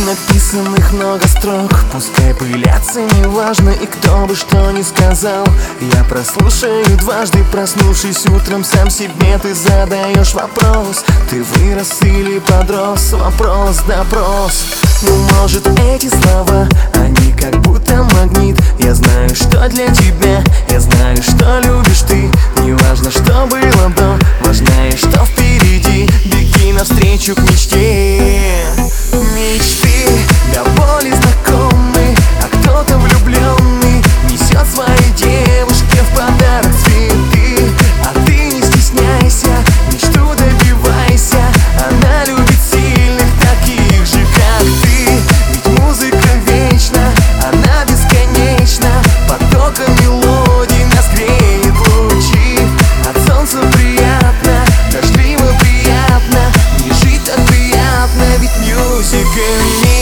Написанных много строк, пускай пылятся, неважно, и кто бы что ни сказал. Я прослушаю дважды, проснувшись утром, сам себе ты задаешь вопрос: ты вырос или подрос? Вопрос, допрос. Ну, может, эти слова, они как будто магнит. Я знаю, что для тебя, я знаю, что любишь ты. Неважно, что было до, важнее, что впереди. Беги навстречу к мечте. Мечты до боли знакомы, а кто-то влюбленный несет своей девушке в подарок цветы. А ты не стесняйся, мечту добивайся, она любит сильных, таких же, как ты. Ведь музыка вечна, она бесконечна, потоком мелодий нас греет лучи. От солнца приятно, дождливо приятно, не жить так приятно, ведь music and me.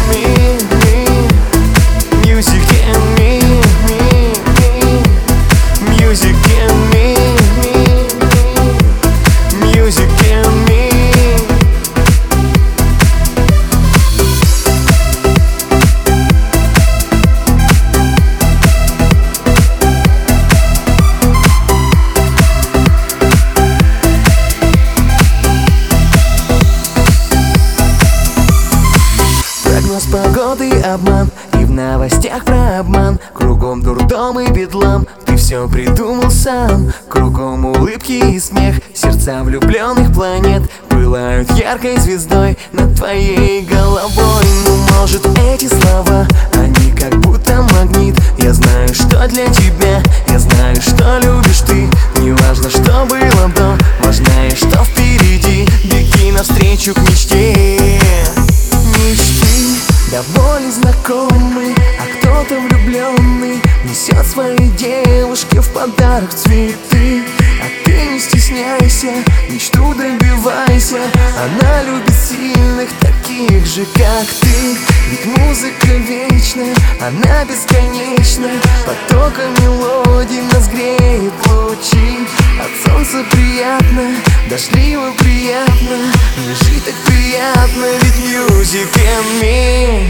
Прогноз погоды обман, и в новостях про обман. Кругом дурдом и бедлам, ты все придумал сам. Кругом улыбки и смех, сердца влюбленных планет пылают яркой звездой над твоей головой. Ну, может, эти слова, они как будто магнит. Я знаю, что для тебя, я знаю, что любишь ты. Неважно, что было до, важнее, что впереди. Беги навстречу к мечте. Мечты до боли знакомы, а кто-то влюбленный несет своей девушке в подарок цветы. А ты не стесняйся, мечту добивайся, она любит сильных, таких же, как ты. Ведь музыка вечна, она бесконечна, потоком мелодий нас греет лучи. От солнца приятно, дождливо приятно, не жить так приятно, ведь music and me.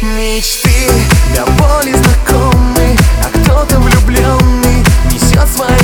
Мечты до боли знакомы, а кто-то влюбленный несет свои